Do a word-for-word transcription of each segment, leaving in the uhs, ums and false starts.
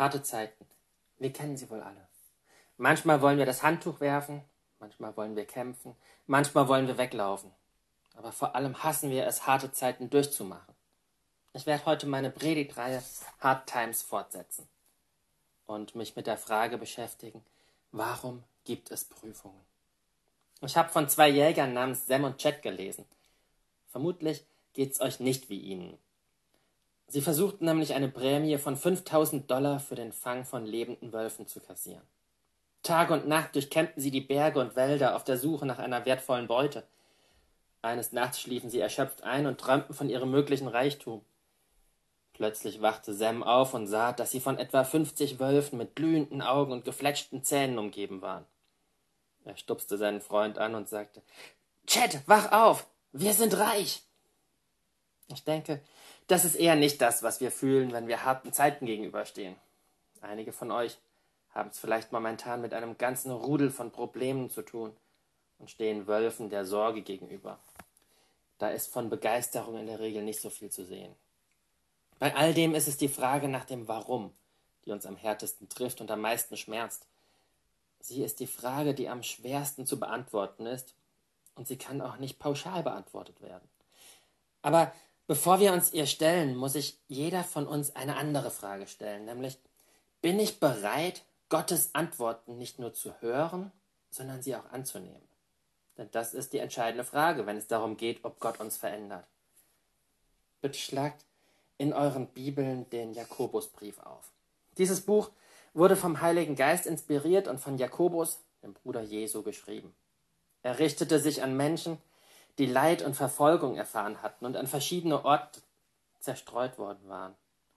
Harte Zeiten. Wir kennen sie wohl alle. Manchmal wollen wir das Handtuch werfen, manchmal wollen wir kämpfen, manchmal wollen wir weglaufen. Aber vor allem hassen wir es, harte Zeiten durchzumachen. Ich werde heute meine Predigtreihe Hard Times fortsetzen und mich mit der Frage beschäftigen, warum gibt es Prüfungen? Ich habe von zwei Jägern namens Sam und Chet gelesen. Vermutlich geht's euch nicht wie ihnen. Sie versuchten nämlich eine Prämie von fünftausend Dollar für den Fang von lebenden Wölfen zu kassieren. Tag und Nacht durchkämmten sie die Berge und Wälder auf der Suche nach einer wertvollen Beute. Eines Nachts schliefen sie erschöpft ein und träumten von ihrem möglichen Reichtum. Plötzlich wachte Sam auf und sah, dass sie von etwa fünfzig Wölfen mit glühenden Augen und gefletschten Zähnen umgeben waren. Er stupste seinen Freund an und sagte, »Chet, wach auf! Wir sind reich!« Ich denke, das ist eher nicht das, was wir fühlen, wenn wir harten Zeiten gegenüberstehen. Einige von euch haben es vielleicht momentan mit einem ganzen Rudel von Problemen zu tun und stehen Wölfen der Sorge gegenüber. Da ist von Begeisterung in der Regel nicht so viel zu sehen. Bei all dem ist es die Frage nach dem Warum, die uns am härtesten trifft und am meisten schmerzt. Sie ist die Frage, die am schwersten zu beantworten ist, und sie kann auch nicht pauschal beantwortet werden. Aber bevor wir uns ihr stellen, muss sich jeder von uns eine andere Frage stellen, nämlich, bin ich bereit, Gottes Antworten nicht nur zu hören, sondern sie auch anzunehmen? Denn das ist die entscheidende Frage, wenn es darum geht, ob Gott uns verändert. Bitte schlagt in euren Bibeln den Jakobusbrief auf. Dieses Buch wurde vom Heiligen Geist inspiriert und von Jakobus, dem Bruder Jesu, geschrieben. Er richtete sich an Menschen, die Leid und Verfolgung erfahren hatten und an verschiedene Orte zerstreut worden waren.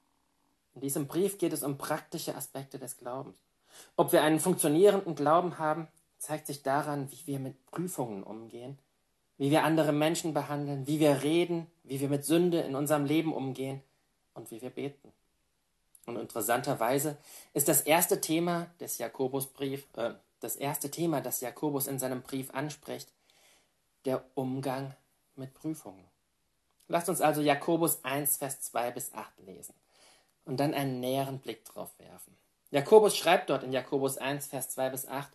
In diesem Brief geht es um praktische Aspekte des Glaubens. Ob wir einen funktionierenden Glauben haben, zeigt sich daran, wie wir mit Prüfungen umgehen, wie wir andere Menschen behandeln, wie wir reden, wie wir mit Sünde in unserem Leben umgehen und wie wir beten. Und interessanterweise ist das erste Thema des Jakobusbrief, äh, das erste Thema, das Jakobus in seinem Brief anspricht, der Umgang mit Prüfungen. Lasst uns also Jakobus eins, Vers zwei bis acht lesen und dann einen näheren Blick drauf werfen. Jakobus schreibt dort in Jakobus eins, Vers zwei bis acht,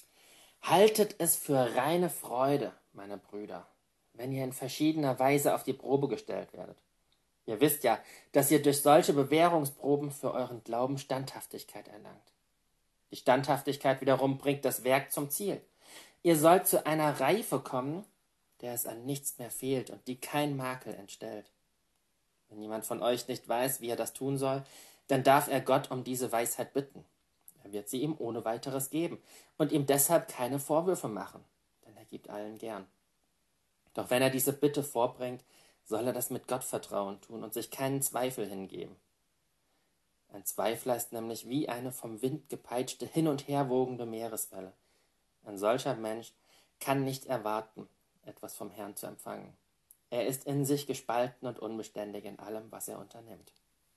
Haltet es für reine Freude, meine Brüder, wenn ihr in verschiedener Weise auf die Probe gestellt werdet. Ihr wisst ja, dass ihr durch solche Bewährungsproben für euren Glauben Standhaftigkeit erlangt. Die Standhaftigkeit wiederum bringt das Werk zum Ziel. Ihr sollt zu einer Reife kommen, der es an nichts mehr fehlt und die kein Makel entstellt. Wenn jemand von euch nicht weiß, wie er das tun soll, dann darf er Gott um diese Weisheit bitten. Er wird sie ihm ohne weiteres geben und ihm deshalb keine Vorwürfe machen, denn er gibt allen gern. Doch wenn er diese Bitte vorbringt, soll er das mit Gottvertrauen tun und sich keinen Zweifel hingeben. Ein Zweifler ist nämlich wie eine vom Wind gepeitschte, hin und her wogende Meereswelle. Ein solcher Mensch kann nicht erwarten, etwas vom Herrn zu empfangen. Er ist in sich gespalten und unbeständig in allem, was er unternimmt.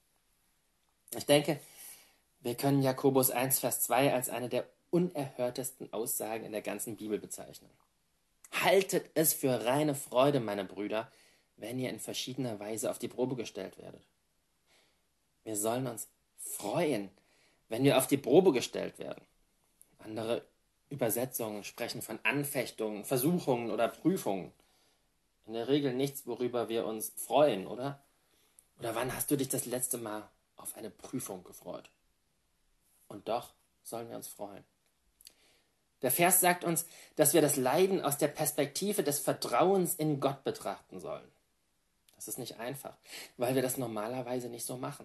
Ich denke, wir können Jakobus eins, Vers zwei als eine der unerhörtesten Aussagen in der ganzen Bibel bezeichnen. Haltet es für reine Freude, meine Brüder, wenn ihr in verschiedener Weise auf die Probe gestellt werdet. Wir sollen uns freuen, wenn wir auf die Probe gestellt werden. Andere Übersetzungen sprechen von Anfechtungen, Versuchungen oder Prüfungen. In der Regel nichts, worüber wir uns freuen, oder? Oder wann hast du dich das letzte Mal auf eine Prüfung gefreut? Und doch sollen wir uns freuen. Der Vers sagt uns, dass wir das Leiden aus der Perspektive des Vertrauens in Gott betrachten sollen. Das ist nicht einfach, weil wir das normalerweise nicht so machen.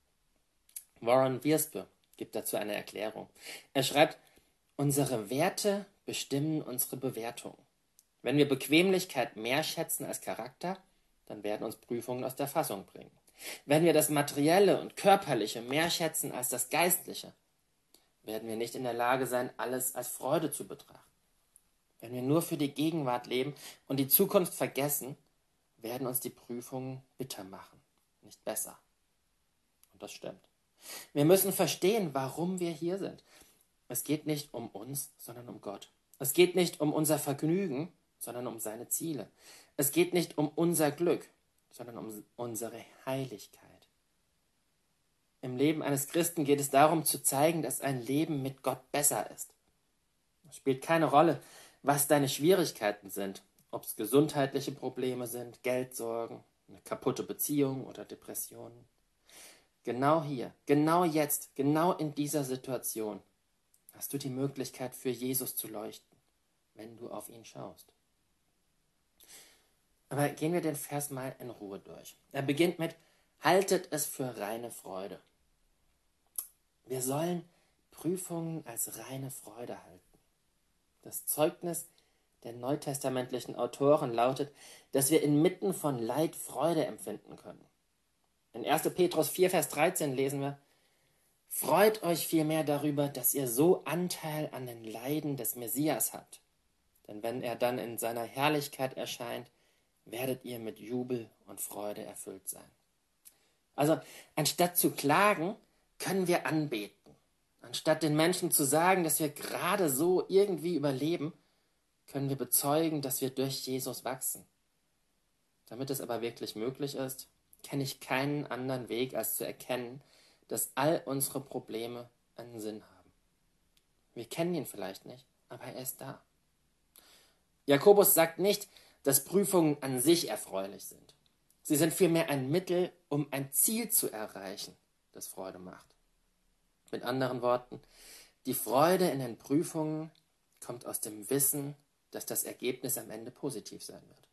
Warren Wiersbe gibt dazu eine Erklärung. Er schreibt, unsere Werte bestimmen unsere Bewertung. Wenn wir Bequemlichkeit mehr schätzen als Charakter, dann werden uns Prüfungen aus der Fassung bringen. Wenn wir das Materielle und Körperliche mehr schätzen als das Geistliche, werden wir nicht in der Lage sein, alles als Freude zu betrachten. Wenn wir nur für die Gegenwart leben und die Zukunft vergessen, werden uns die Prüfungen bitter machen, nicht besser. Und das stimmt. Wir müssen verstehen, warum wir hier sind. Es geht nicht um uns, sondern um Gott. Es geht nicht um unser Vergnügen, sondern um seine Ziele. Es geht nicht um unser Glück, sondern um unsere Heiligkeit. Im Leben eines Christen geht es darum zu zeigen, dass ein Leben mit Gott besser ist. Es spielt keine Rolle, was deine Schwierigkeiten sind, ob es gesundheitliche Probleme sind, Geldsorgen, eine kaputte Beziehung oder Depressionen. Genau hier, genau jetzt, genau in dieser Situation hast du die Möglichkeit, für Jesus zu leuchten, wenn du auf ihn schaust. Aber gehen wir den Vers mal in Ruhe durch. Er beginnt mit: Haltet es für reine Freude. Wir sollen Prüfungen als reine Freude halten. Das Zeugnis der neutestamentlichen Autoren lautet, dass wir inmitten von Leid Freude empfinden können. In erster Petrus vier, Vers dreizehn lesen wir: Freut euch vielmehr darüber, dass ihr so Anteil an den Leiden des Messias habt. Denn wenn er dann in seiner Herrlichkeit erscheint, werdet ihr mit Jubel und Freude erfüllt sein. Also, anstatt zu klagen, können wir anbeten. Anstatt den Menschen zu sagen, dass wir gerade so irgendwie überleben, können wir bezeugen, dass wir durch Jesus wachsen. Damit es aber wirklich möglich ist, kenne ich keinen anderen Weg, als zu erkennen, dass all unsere Probleme einen Sinn haben. Wir kennen ihn vielleicht nicht, aber er ist da. Jakobus sagt nicht, dass Prüfungen an sich erfreulich sind. Sie sind vielmehr ein Mittel, um ein Ziel zu erreichen, das Freude macht. Mit anderen Worten, die Freude in den Prüfungen kommt aus dem Wissen, dass das Ergebnis am Ende positiv sein wird.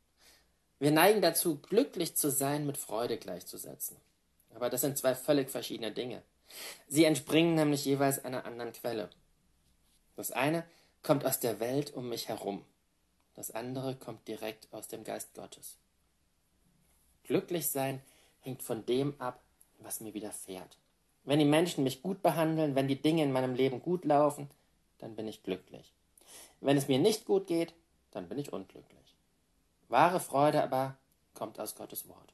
Wir neigen dazu, glücklich zu sein mit Freude gleichzusetzen. Aber das sind zwei völlig verschiedene Dinge. Sie entspringen nämlich jeweils einer anderen Quelle. Das eine kommt aus der Welt um mich herum. Das andere kommt direkt aus dem Geist Gottes. Glücklich sein hängt von dem ab, was mir widerfährt. Wenn die Menschen mich gut behandeln, wenn die Dinge in meinem Leben gut laufen, dann bin ich glücklich. Wenn es mir nicht gut geht, dann bin ich unglücklich. Wahre Freude aber kommt aus Gottes Wort.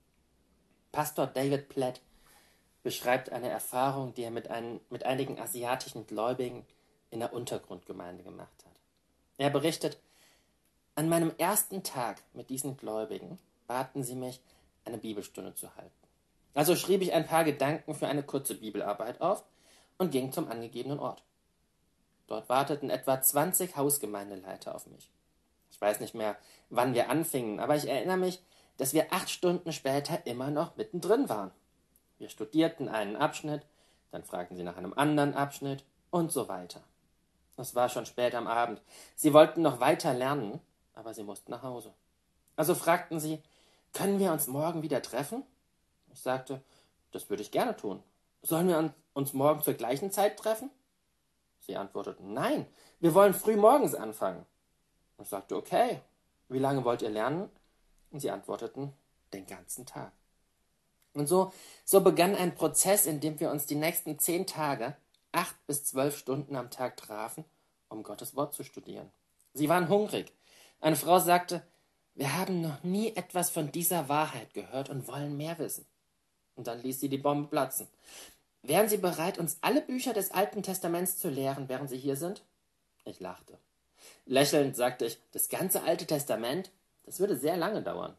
Pastor David Platt beschreibt eine Erfahrung, die er mit, ein, mit einigen asiatischen Gläubigen in der Untergrundgemeinde gemacht hat. Er berichtet: An meinem ersten Tag mit diesen Gläubigen baten sie mich, eine Bibelstunde zu halten. Also schrieb ich ein paar Gedanken für eine kurze Bibelarbeit auf und ging zum angegebenen Ort. Dort warteten etwa zwanzig Hausgemeindeleiter auf mich. Ich weiß nicht mehr, wann wir anfingen, aber ich erinnere mich, dass wir acht Stunden später immer noch mittendrin waren. Wir studierten einen Abschnitt, dann fragten sie nach einem anderen Abschnitt und so weiter. Es war schon spät am Abend. Sie wollten noch weiter lernen, aber sie mussten nach Hause. Also fragten sie: Können wir uns morgen wieder treffen? Ich sagte: Das würde ich gerne tun. Sollen wir uns morgen zur gleichen Zeit treffen? Sie antworteten: Nein, wir wollen früh morgens anfangen. Ich sagte: Okay, wie lange wollt ihr lernen? Und sie antworteten: Den ganzen Tag. Und so, so begann ein Prozess, in dem wir uns die nächsten zehn Tage, acht bis zwölf Stunden am Tag trafen, um Gottes Wort zu studieren. Sie waren hungrig. Eine Frau sagte: Wir haben noch nie etwas von dieser Wahrheit gehört und wollen mehr wissen. Und dann ließ sie die Bombe platzen. Wären Sie bereit, uns alle Bücher des Alten Testaments zu lehren, während Sie hier sind? Ich lachte. Lächelnd sagte ich: Das ganze Alte Testament? Das würde sehr lange dauern.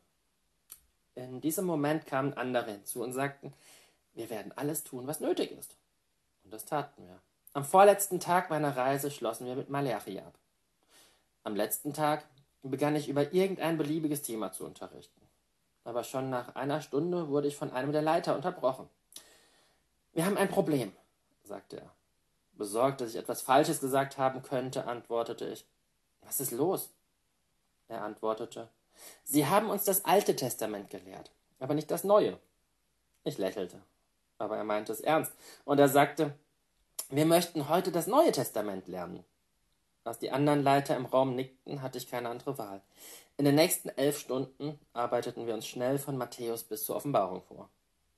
In diesem Moment kamen andere hinzu und sagten: Wir werden alles tun, was nötig ist. Und das taten wir. Am vorletzten Tag meiner Reise schlossen wir mit Malachi ab. Am letzten Tag begann ich über irgendein beliebiges Thema zu unterrichten. Aber schon nach einer Stunde wurde ich von einem der Leiter unterbrochen. Wir haben ein Problem, sagte er. Besorgt, dass ich etwas Falsches gesagt haben könnte, antwortete ich: Was ist los? Er antwortete: Sie haben uns das Alte Testament gelehrt, aber nicht das Neue. Ich lächelte, aber er meinte es ernst, und er sagte: Wir möchten heute das Neue Testament lernen. Als die anderen Leiter im Raum nickten, hatte ich keine andere Wahl. In den nächsten elf Stunden arbeiteten wir uns schnell von Matthäus bis zur Offenbarung vor.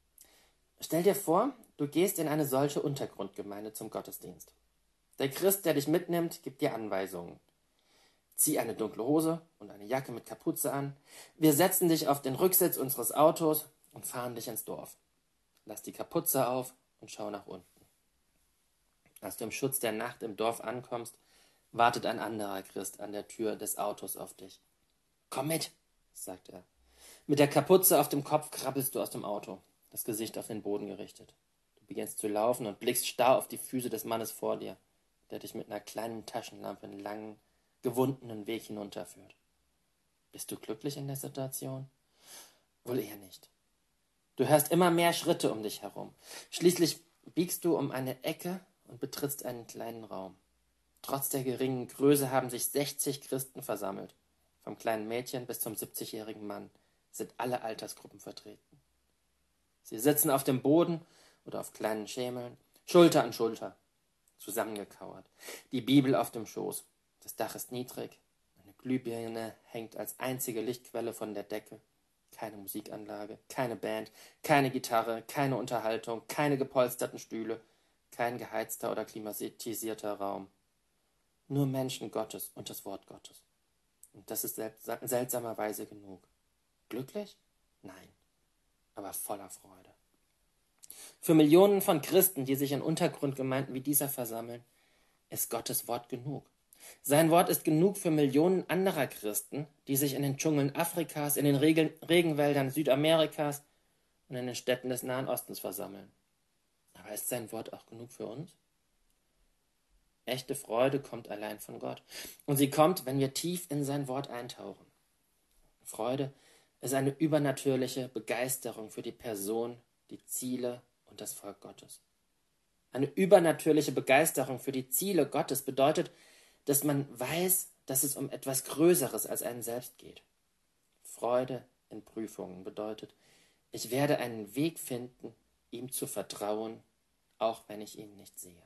Stell dir vor, du gehst in eine solche Untergrundgemeinde zum Gottesdienst. Der Christ, der dich mitnimmt, gibt dir Anweisungen. Zieh eine dunkle Hose und eine Jacke mit Kapuze an. Wir setzen dich auf den Rücksitz unseres Autos und fahren dich ins Dorf. Lass die Kapuze auf und schau nach unten. Als du im Schutz der Nacht im Dorf ankommst, wartet ein anderer Christ an der Tür des Autos auf dich. Komm mit, sagt er. Mit der Kapuze auf dem Kopf krabbelst du aus dem Auto, das Gesicht auf den Boden gerichtet. beginnst zu laufen und blickst starr auf die Füße des Mannes vor dir, der dich mit einer kleinen Taschenlampe einen langen, gewundenen Weg hinunterführt. Bist du glücklich in der Situation? Wohl eher nicht. Du hörst immer mehr Schritte um dich herum. Schließlich biegst du um eine Ecke und betrittst einen kleinen Raum. Trotz der geringen Größe haben sich sechzig Christen versammelt. Vom kleinen Mädchen bis zum siebzigjährigen Mann sind alle Altersgruppen vertreten. Sie sitzen auf dem Boden oder auf kleinen Schemeln, Schulter an Schulter, zusammengekauert, die Bibel auf dem Schoß. Das Dach ist niedrig, eine Glühbirne hängt als einzige Lichtquelle von der Decke. Keine Musikanlage, keine Band, keine Gitarre, keine Unterhaltung, keine gepolsterten Stühle, kein geheizter oder klimatisierter Raum. Nur Menschen Gottes und das Wort Gottes. Und das ist seltsamerweise genug. Glücklich? Nein, aber voller Freude. Für Millionen von Christen, die sich in Untergrundgemeinden wie dieser versammeln, ist Gottes Wort genug. Sein Wort ist genug für Millionen anderer Christen, die sich in den Dschungeln Afrikas, in den Regen- Regenwäldern Südamerikas und in den Städten des Nahen Ostens versammeln. Aber ist sein Wort auch genug für uns? Echte Freude kommt allein von Gott. Und sie kommt, wenn wir tief in sein Wort eintauchen. Freude ist eine übernatürliche Begeisterung für die Person, die Ziele und das Volk Gottes. Eine übernatürliche Begeisterung für die Ziele Gottes bedeutet, dass man weiß, dass es um etwas Größeres als einen selbst geht. Freude in Prüfungen bedeutet, ich werde einen Weg finden, ihm zu vertrauen, auch wenn ich ihn nicht sehe.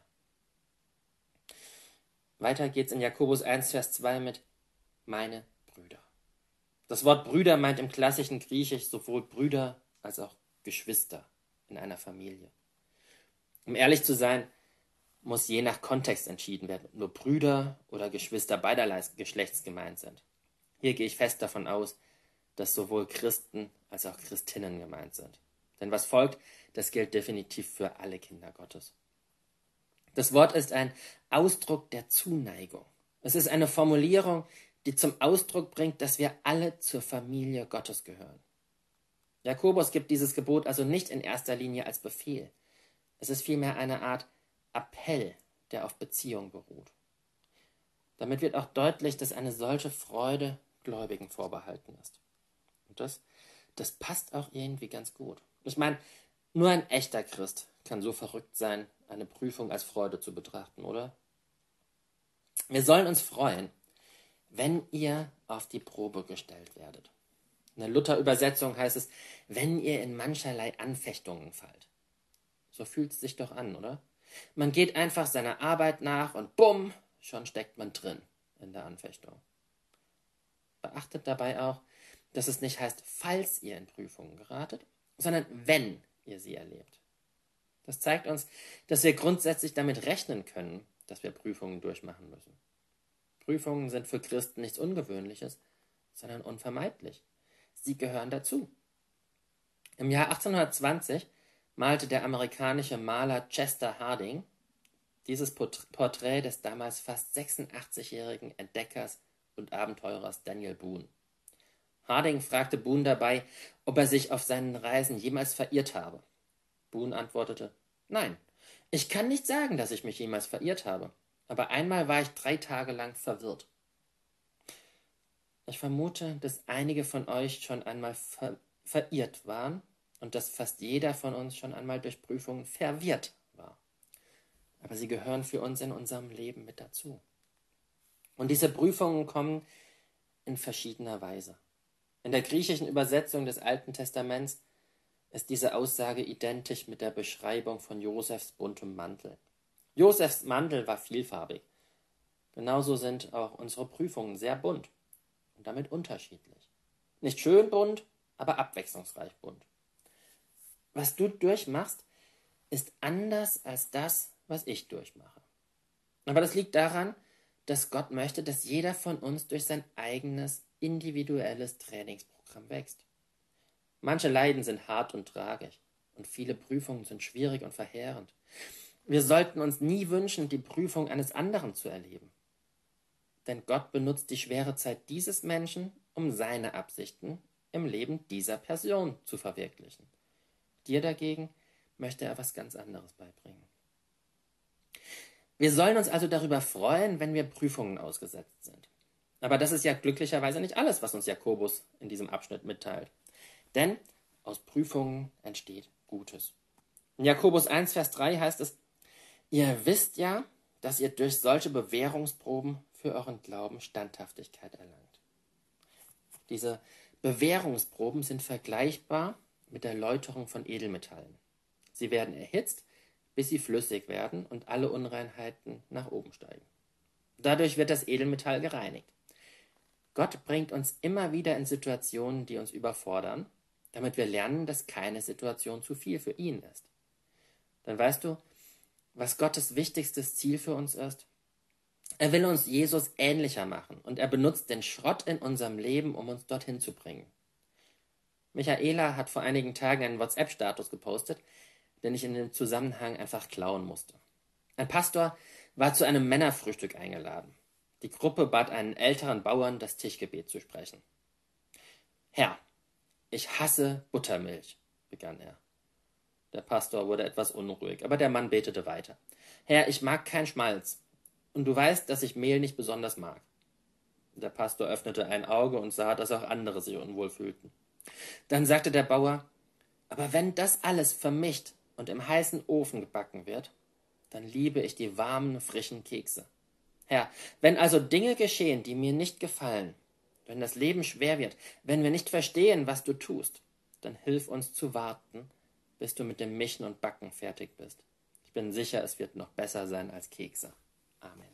Weiter geht's in Jakobus eins, Vers zwei mit meine Brüder. Das Wort Brüder meint im klassischen Griechisch sowohl Brüder als auch Geschwister in einer Familie. Um ehrlich zu sein, muss je nach Kontext entschieden werden, ob nur Brüder oder Geschwister beiderlei Geschlechts gemeint sind. Hier gehe ich fest davon aus, dass sowohl Christen als auch Christinnen gemeint sind. Denn was folgt, das gilt definitiv für alle Kinder Gottes. Das Wort ist ein Ausdruck der Zuneigung. Es ist eine Formulierung, die zum Ausdruck bringt, dass wir alle zur Familie Gottes gehören. Jakobus gibt dieses Gebot also nicht in erster Linie als Befehl. Es ist vielmehr eine Art Appell, der auf Beziehung beruht. Damit wird auch deutlich, dass eine solche Freude Gläubigen vorbehalten ist. Und das, das passt auch irgendwie ganz gut. Ich meine, nur ein echter Christ kann so verrückt sein, eine Prüfung als Freude zu betrachten, oder? Wir sollen uns freuen, wenn ihr auf die Probe gestellt werdet. In der Luther-Übersetzung heißt es, wenn ihr in mancherlei Anfechtungen fallt. So fühlt es sich doch an, oder? Man geht einfach seiner Arbeit nach und bumm, schon steckt man drin in der Anfechtung. Beachtet dabei auch, dass es nicht heißt, falls ihr in Prüfungen geratet, sondern wenn ihr sie erlebt. Das zeigt uns, dass wir grundsätzlich damit rechnen können, dass wir Prüfungen durchmachen müssen. Prüfungen sind für Christen nichts Ungewöhnliches, sondern unvermeidlich. Sie gehören dazu. Im Jahr achtzehnhundertzwanzig malte der amerikanische Maler Chester Harding dieses Porträt des damals fast sechsundachtzigjährigen Entdeckers und Abenteurers Daniel Boone. Harding fragte Boone dabei, ob er sich auf seinen Reisen jemals verirrt habe. Boone antwortete, nein, ich kann nicht sagen, dass ich mich jemals verirrt habe, aber einmal war ich drei Tage lang verwirrt. Ich vermute, dass einige von euch schon einmal ver- verirrt waren und dass fast jeder von uns schon einmal durch Prüfungen verwirrt war. Aber sie gehören für uns in unserem Leben mit dazu. Und diese Prüfungen kommen in verschiedener Weise. In der griechischen Übersetzung des Alten Testaments ist diese Aussage identisch mit der Beschreibung von Josefs buntem Mantel. Josefs Mantel war vielfarbig. Genauso sind auch unsere Prüfungen sehr bunt und damit unterschiedlich. Nicht schön bunt, aber abwechslungsreich bunt. Was du durchmachst, ist anders als das, was ich durchmache. Aber das liegt daran, dass Gott möchte, dass jeder von uns durch sein eigenes, individuelles Trainingsprogramm wächst. Manche Leiden sind hart und tragisch und viele Prüfungen sind schwierig und verheerend. Wir sollten uns nie wünschen, die Prüfung eines anderen zu erleben. Denn Gott benutzt die schwere Zeit dieses Menschen, um seine Absichten im Leben dieser Person zu verwirklichen. Dir dagegen möchte er was ganz anderes beibringen. Wir sollen uns also darüber freuen, wenn wir Prüfungen ausgesetzt sind. Aber das ist ja glücklicherweise nicht alles, was uns Jakobus in diesem Abschnitt mitteilt. Denn aus Prüfungen entsteht Gutes. In Jakobus eins, Vers drei heißt es, ihr wisst ja, dass ihr durch solche Bewährungsproben für euren Glauben Standhaftigkeit erlangt. Diese Bewährungsproben sind vergleichbar mit der Läuterung von Edelmetallen. Sie werden erhitzt, bis sie flüssig werden und alle Unreinheiten nach oben steigen. Dadurch wird das Edelmetall gereinigt. Gott bringt uns immer wieder in Situationen, die uns überfordern, damit wir lernen, dass keine Situation zu viel für ihn ist. Dann weißt du, was Gottes wichtigstes Ziel für uns ist? Er will uns Jesus ähnlicher machen und er benutzt den Schrott in unserem Leben, um uns dorthin zu bringen. Michaela hat vor einigen Tagen einen WhatsApp-Status gepostet, den ich in dem Zusammenhang einfach klauen musste. Ein Pastor war zu einem Männerfrühstück eingeladen. Die Gruppe bat einen älteren Bauern, das Tischgebet zu sprechen. Herr, ich hasse Buttermilch, begann er. Der Pastor wurde etwas unruhig, aber der Mann betete weiter. Herr, ich mag kein Schmalz, und du weißt, dass ich Mehl nicht besonders mag. Der Pastor öffnete ein Auge und sah, dass auch andere sich unwohl fühlten. Dann sagte der Bauer, aber wenn das alles vermischt und im heißen Ofen gebacken wird, dann liebe ich die warmen, frischen Kekse. Herr, wenn also Dinge geschehen, die mir nicht gefallen, wenn das Leben schwer wird, wenn wir nicht verstehen, was du tust, dann hilf uns zu warten, bis du mit dem Mischen und Backen fertig bist. Ich bin sicher, es wird noch besser sein als Kekse. Amen.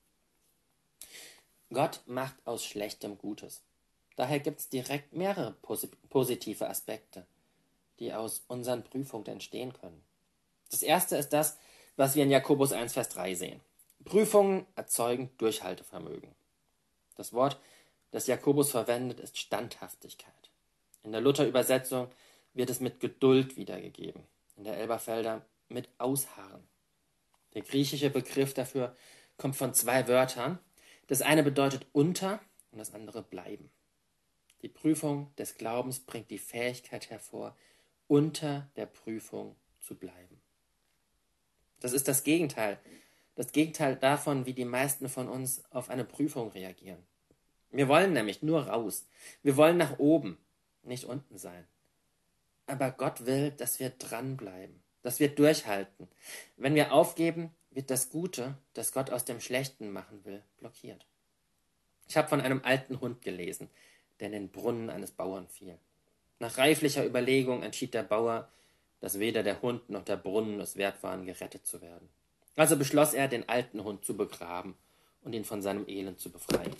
Gott macht aus Schlechtem Gutes. Daher gibt es direkt mehrere posi- positive Aspekte, die aus unseren Prüfungen entstehen können. Das erste ist das, was wir in Jakobus eins, Vers drei sehen. Prüfungen erzeugen Durchhaltevermögen. Das Wort, das Jakobus verwendet, ist Standhaftigkeit. In der Luther-Übersetzung wird es mit Geduld wiedergegeben, in der Elberfelder mit Ausharren. Der griechische Begriff dafür kommt von zwei Wörtern. Das eine bedeutet unter und das andere bleiben. Die Prüfung des Glaubens bringt die Fähigkeit hervor, unter der Prüfung zu bleiben. Das ist das Gegenteil. Das Gegenteil davon, wie die meisten von uns auf eine Prüfung reagieren. Wir wollen nämlich nur raus. Wir wollen nach oben, nicht unten sein. Aber Gott will, dass wir dranbleiben, dass wir durchhalten. Wenn wir aufgeben, wird das Gute, das Gott aus dem Schlechten machen will, blockiert. Ich habe von einem alten Hund gelesen, der in den Brunnen eines Bauern fiel. Nach reiflicher Überlegung entschied der Bauer, dass weder der Hund noch der Brunnen es wert waren, gerettet zu werden. Also beschloss er, den alten Hund zu begraben und ihn von seinem Elend zu befreien.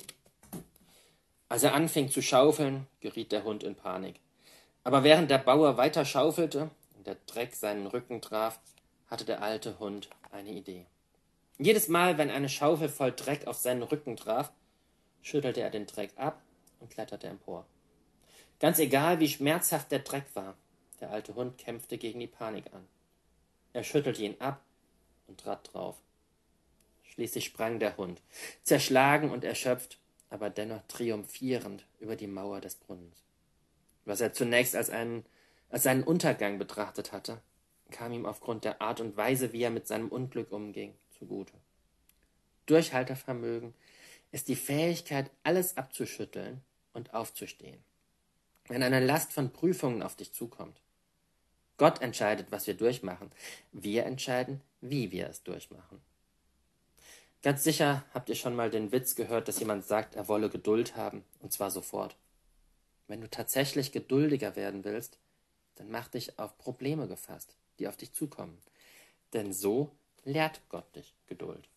Als er anfing zu schaufeln, geriet der Hund in Panik. Aber während der Bauer weiter schaufelte und der Dreck seinen Rücken traf, hatte der alte Hund eine Idee. Jedes Mal, wenn eine Schaufel voll Dreck auf seinen Rücken traf, schüttelte er den Dreck ab und kletterte empor. Ganz egal, wie schmerzhaft der Dreck war, der alte Hund kämpfte gegen die Panik an. Er schüttelte ihn ab und trat drauf. Schließlich sprang der Hund, zerschlagen und erschöpft, aber dennoch triumphierend über die Mauer des Brunnens. Was er zunächst als einen, als seinen Untergang betrachtet hatte, kam ihm aufgrund der Art und Weise, wie er mit seinem Unglück umging, zugute. Durchhaltevermögen ist die Fähigkeit, alles abzuschütteln und aufzustehen, wenn eine Last von Prüfungen auf dich zukommt. Gott entscheidet, was wir durchmachen. Wir entscheiden, wie wir es durchmachen. Ganz sicher habt ihr schon mal den Witz gehört, dass jemand sagt, er wolle Geduld haben, und zwar sofort. Wenn du tatsächlich geduldiger werden willst, dann mach dich auf Probleme gefasst, die auf dich zukommen. Denn so lehrt Gott dich Geduld.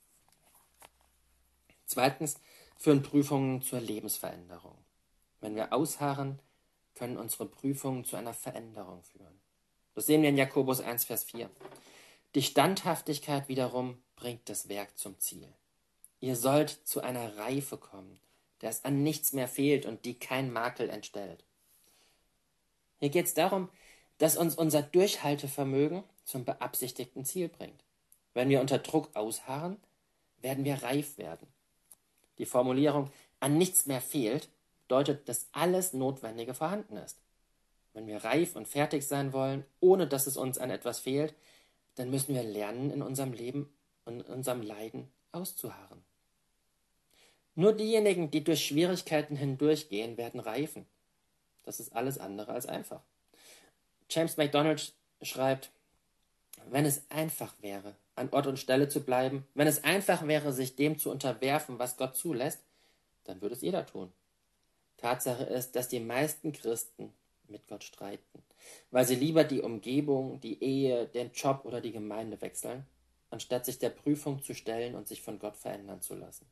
Zweitens führen Prüfungen zur Lebensveränderung. Wenn wir ausharren, können unsere Prüfungen zu einer Veränderung führen. Das sehen wir in Jakobus eins, Vers vier. Die Standhaftigkeit wiederum bringt das Werk zum Ziel. Ihr sollt zu einer Reife kommen, der es an nichts mehr fehlt und die kein Makel entstellt. Hier geht es darum, dass uns unser Durchhaltevermögen zum beabsichtigten Ziel bringt. Wenn wir unter Druck ausharren, werden wir reif werden. Die Formulierung an nichts mehr fehlt, bedeutet, dass alles Notwendige vorhanden ist. Wenn wir reif und fertig sein wollen, ohne dass es uns an etwas fehlt, dann müssen wir lernen, in unserem Leben und in unserem Leiden auszuharren. Nur diejenigen, die durch Schwierigkeiten hindurchgehen, werden reifen. Das ist alles andere als einfach. James MacDonald schreibt, wenn es einfach wäre, an Ort und Stelle zu bleiben, wenn es einfach wäre, sich dem zu unterwerfen, was Gott zulässt, dann würde es jeder tun. Tatsache ist, dass die meisten Christen mit Gott streiten, weil sie lieber die Umgebung, die Ehe, den Job oder die Gemeinde wechseln, anstatt sich der Prüfung zu stellen und sich von Gott verändern zu lassen.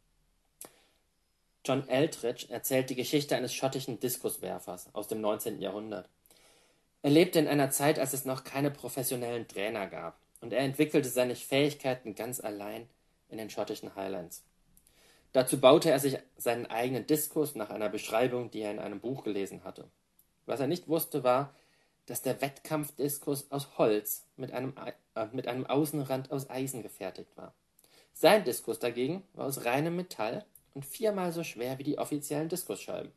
John Eldridge erzählt die Geschichte eines schottischen Diskuswerfers aus dem neunzehnten Jahrhundert. Er lebte in einer Zeit, als es noch keine professionellen Trainer gab, und er entwickelte seine Fähigkeiten ganz allein in den schottischen Highlands. Dazu baute er sich seinen eigenen Diskus nach einer Beschreibung, die er in einem Buch gelesen hatte. Was er nicht wusste, war, dass der Wettkampfdiskus aus Holz mit einem, äh, mit einem Außenrand aus Eisen gefertigt war. Sein Diskus dagegen war aus reinem Metall und viermal so schwer wie die offiziellen Diskusscheiben.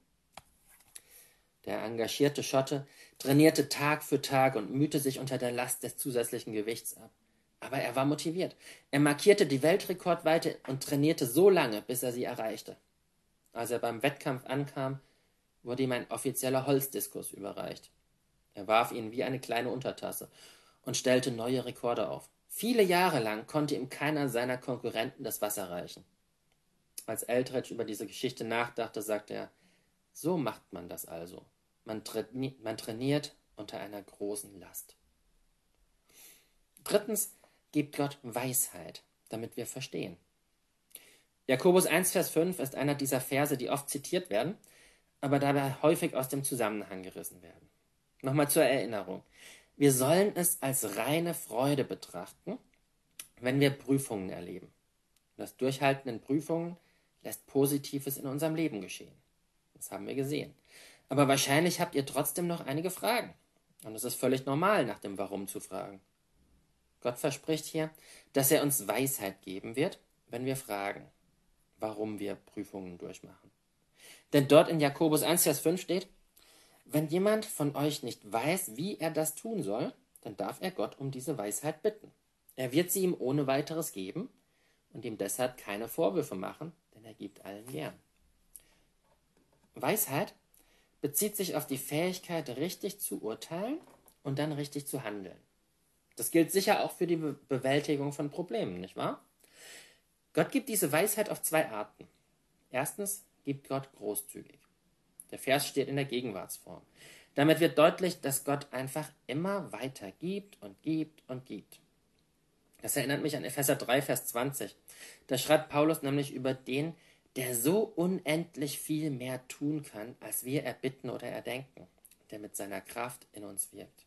Der engagierte Schotte trainierte Tag für Tag und mühte sich unter der Last des zusätzlichen Gewichts ab. Aber er war motiviert. Er markierte die Weltrekordweite und trainierte so lange, bis er sie erreichte. Als er beim Wettkampf ankam, wurde ihm ein offizieller Holzdiskus überreicht. Er warf ihn wie eine kleine Untertasse und stellte neue Rekorde auf. Viele Jahre lang konnte ihm keiner seiner Konkurrenten das Wasser reichen. Als Eldridge über diese Geschichte nachdachte, sagte er, so macht man das also. Man, traini- man trainiert unter einer großen Last. Drittens gibt Gott Weisheit, damit wir verstehen. Jakobus eins, Vers fünf ist einer dieser Verse, die oft zitiert werden, aber dabei häufig aus dem Zusammenhang gerissen werden. Nochmal zur Erinnerung. Wir sollen es als reine Freude betrachten, wenn wir Prüfungen erleben. Das Durchhalten in Prüfungen lässt Positives in unserem Leben geschehen. Das haben wir gesehen. Aber wahrscheinlich habt ihr trotzdem noch einige Fragen. Und es ist völlig normal, nach dem Warum zu fragen. Gott verspricht hier, dass er uns Weisheit geben wird, wenn wir fragen, warum wir Prüfungen durchmachen. Denn dort in Jakobus eins, Vers fünf steht, wenn jemand von euch nicht weiß, wie er das tun soll, dann darf er Gott um diese Weisheit bitten. Er wird sie ihm ohne weiteres geben und ihm deshalb keine Vorwürfe machen, denn er gibt allen gern. Weisheit bezieht sich auf die Fähigkeit, richtig zu urteilen und dann richtig zu handeln. Das gilt sicher auch für die Be- Bewältigung von Problemen, nicht wahr? Gott gibt diese Weisheit auf zwei Arten. Erstens gibt Gott großzügig. Der Vers steht in der Gegenwartsform. Damit wird deutlich, dass Gott einfach immer weiter gibt und gibt und gibt. Das erinnert mich an Epheser drei, Vers zwanzig. Da schreibt Paulus nämlich über den, der so unendlich viel mehr tun kann, als wir erbitten oder erdenken, der mit seiner Kraft in uns wirkt.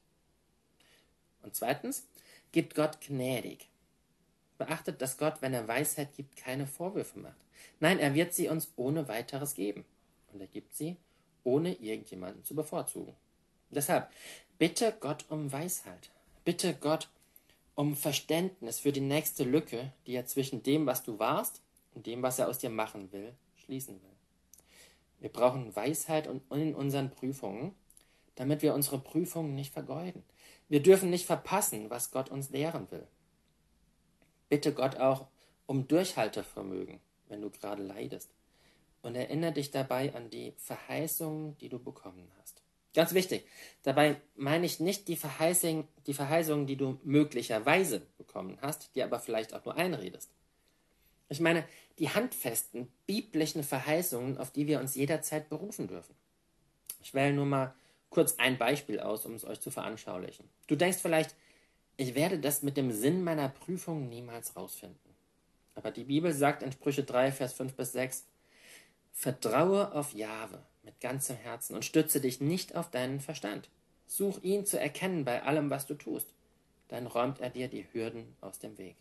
Und zweitens gibt Gott gnädig. Beachtet, dass Gott, wenn er Weisheit gibt, keine Vorwürfe macht. Nein, er wird sie uns ohne weiteres geben. Und er gibt sie, ohne irgendjemanden zu bevorzugen. Deshalb, bitte Gott um Weisheit. Bitte Gott um Verständnis für die nächste Lücke, die er zwischen dem, was du warst, und dem, was er aus dir machen will, schließen will. Wir brauchen Weisheit in unseren Prüfungen, damit wir unsere Prüfungen nicht vergeuden. Wir dürfen nicht verpassen, was Gott uns lehren will. Bitte Gott auch um Durchhaltevermögen, wenn du gerade leidest. Und erinnere dich dabei an die Verheißungen, die du bekommen hast. Ganz wichtig, dabei meine ich nicht die Verheißungen, die Verheißungen, die du möglicherweise bekommen hast, die aber vielleicht auch nur einredest. Ich meine die handfesten biblischen Verheißungen, auf die wir uns jederzeit berufen dürfen. Ich wähle nur mal kurz ein Beispiel aus, um es euch zu veranschaulichen. Du denkst vielleicht, ich werde das mit dem Sinn meiner Prüfung niemals rausfinden. Aber die Bibel sagt in Sprüche drei, Vers fünf bis sechs, vertraue auf Jahwe mit ganzem Herzen und stütze dich nicht auf deinen Verstand. Such ihn zu erkennen bei allem, was du tust. Dann räumt er dir die Hürden aus dem Weg.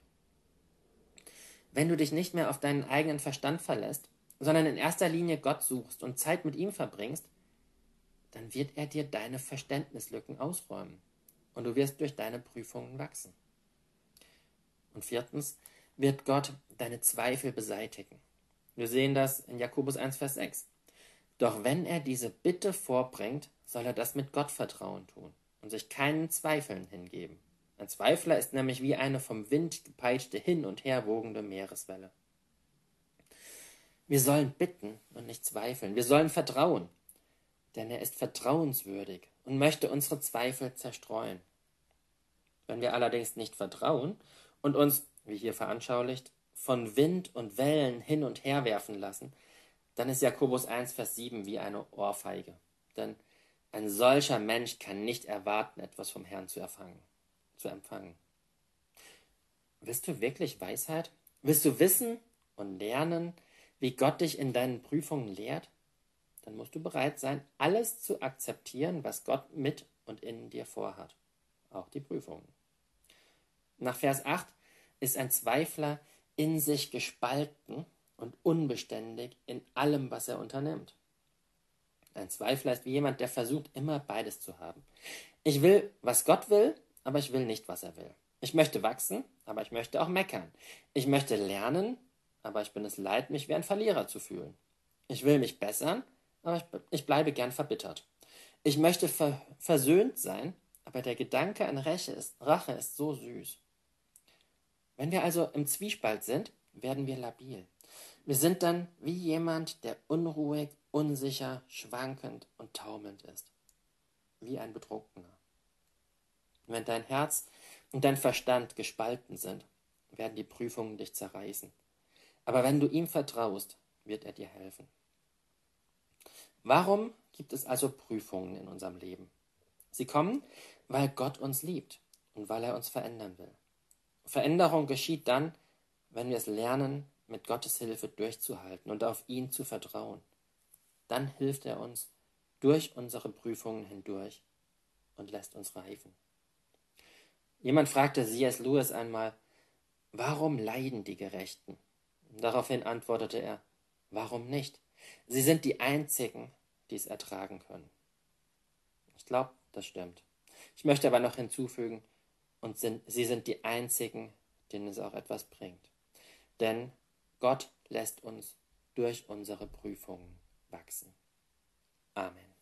Wenn du dich nicht mehr auf deinen eigenen Verstand verlässt, sondern in erster Linie Gott suchst und Zeit mit ihm verbringst, dann wird er dir deine Verständnislücken ausräumen und du wirst durch deine Prüfungen wachsen. Und viertens wird Gott deine Zweifel beseitigen. Wir sehen das in Jakobus eins, Vers sechs. Doch wenn er diese Bitte vorbringt, soll er das mit Gottvertrauen tun und sich keinen Zweifeln hingeben. Ein Zweifler ist nämlich wie eine vom Wind gepeitschte, hin und her wogende Meereswelle. Wir sollen bitten und nicht zweifeln. Wir sollen vertrauen, denn er ist vertrauenswürdig und möchte unsere Zweifel zerstreuen. Wenn wir allerdings nicht vertrauen und uns, wie hier veranschaulicht, von Wind und Wellen hin und her werfen lassen, dann ist Jakobus eins, Vers sieben wie eine Ohrfeige. Denn ein solcher Mensch kann nicht erwarten, etwas vom Herrn zu erfangen, zu empfangen. Willst du wirklich Weisheit? Willst du wissen und lernen, wie Gott dich in deinen Prüfungen lehrt? Dann musst du bereit sein, alles zu akzeptieren, was Gott mit und in dir vorhat. Auch die Prüfungen. Nach Vers acht ist ein Zweifler in sich gespalten und unbeständig in allem, was er unternimmt. Ein Zweifler ist wie jemand, der versucht, immer beides zu haben. Ich will, was Gott will, aber ich will nicht, was er will. Ich möchte wachsen, aber ich möchte auch meckern. Ich möchte lernen, aber ich bin es leid, mich wie ein Verlierer zu fühlen. Ich will mich bessern, aber ich, ich bleibe gern verbittert. Ich möchte ver versöhnt sein, aber der Gedanke an Rache ist, Rache ist so süß. Wenn wir also im Zwiespalt sind, werden wir labil. Wir sind dann wie jemand, der unruhig, unsicher, schwankend und taumelnd ist. Wie ein Betrunkener. Wenn dein Herz und dein Verstand gespalten sind, werden die Prüfungen dich zerreißen. Aber wenn du ihm vertraust, wird er dir helfen. Warum gibt es also Prüfungen in unserem Leben? Sie kommen, weil Gott uns liebt und weil er uns verändern will. Veränderung geschieht dann, wenn wir es lernen, mit Gottes Hilfe durchzuhalten und auf ihn zu vertrauen. Dann hilft er uns durch unsere Prüfungen hindurch und lässt uns reifen. Jemand fragte C S Lewis einmal, warum leiden die Gerechten? Daraufhin antwortete er, warum nicht? Sie sind die Einzigen, die es ertragen können. Ich glaube, das stimmt. Ich möchte aber noch hinzufügen, und sind, sie sind die Einzigen, denen es auch etwas bringt. Denn Gott lässt uns durch unsere Prüfungen wachsen. Amen.